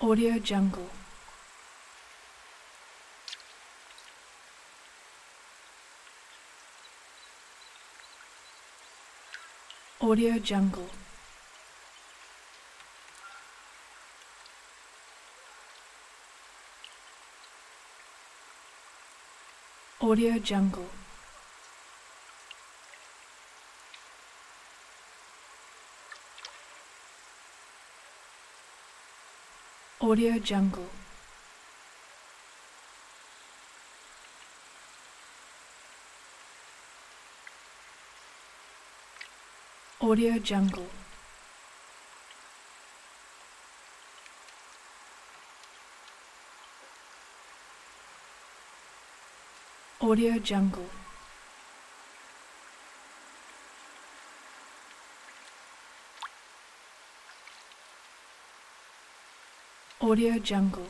Audio Jungle. Audio Jungle. Audio Jungle. Audio Jungle. Audio Jungle. Audio Jungle. Audio Jungle.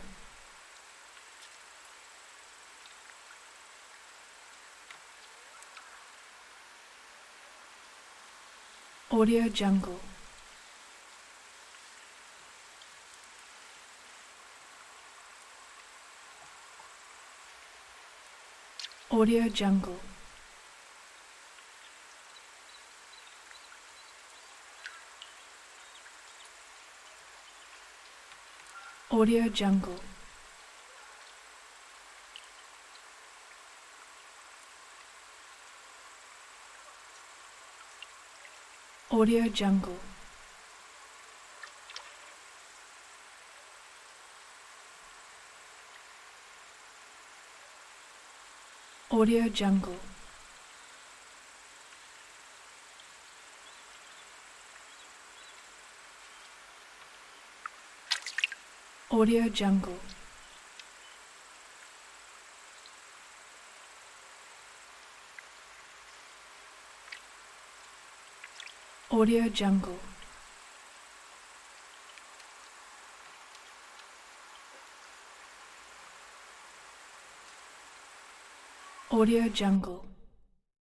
Audio Jungle. Audio Jungle. Audio Jungle. Audio Jungle. Audio Jungle. Audio Jungle. Audio Jungle. Audio Jungle.